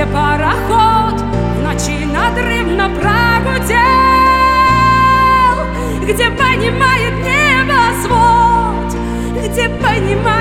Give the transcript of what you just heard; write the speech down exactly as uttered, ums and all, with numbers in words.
где пароход в ночи надрывно прогудел, где понимает небосвод, где понимает